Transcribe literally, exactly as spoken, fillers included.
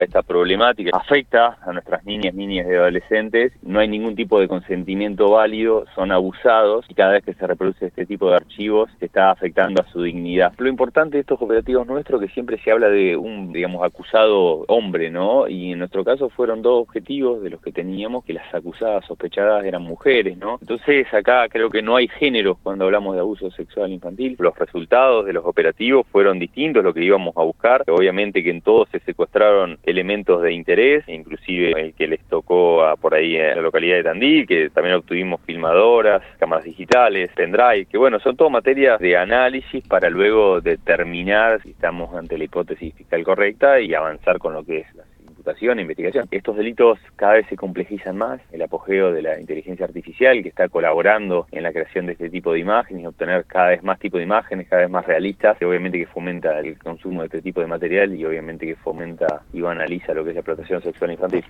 Esta problemática afecta a nuestras niñas, niñas y adolescentes, no hay ningún tipo de consentimiento válido, son abusados y cada vez que se reproduce este tipo de archivos se está afectando a su dignidad. Lo importante de estos operativos nuestros es que siempre se habla de un, digamos, acusado hombre, ¿no? Y en nuestro caso fueron dos objetivos de los que teníamos, que las acusadas sospechadas eran mujeres, ¿no? Entonces acá creo que no hay género cuando hablamos de abuso sexual infantil. Los resultados de los operativos fueron distintos, lo que íbamos a buscar. Obviamente que en todos se secuestraron elementos de interés, inclusive el que les tocó a, por ahí en la localidad de Tandil, que también obtuvimos filmadoras, cámaras digitales, pendrive, que bueno, son todo materias de análisis para luego determinar si estamos ante la hipótesis fiscal correcta y avanzar con lo que es la imputación e investigación. Estos delitos cada vez se complejizan más, el apogeo de la inteligencia artificial que está colaborando en la creación de este tipo de imágenes y obtener cada vez más tipo de imágenes, cada vez más realistas, y obviamente que fomenta el consumo de este tipo de material y obviamente que fomenta y banaliza lo que es la explotación sexual infantil.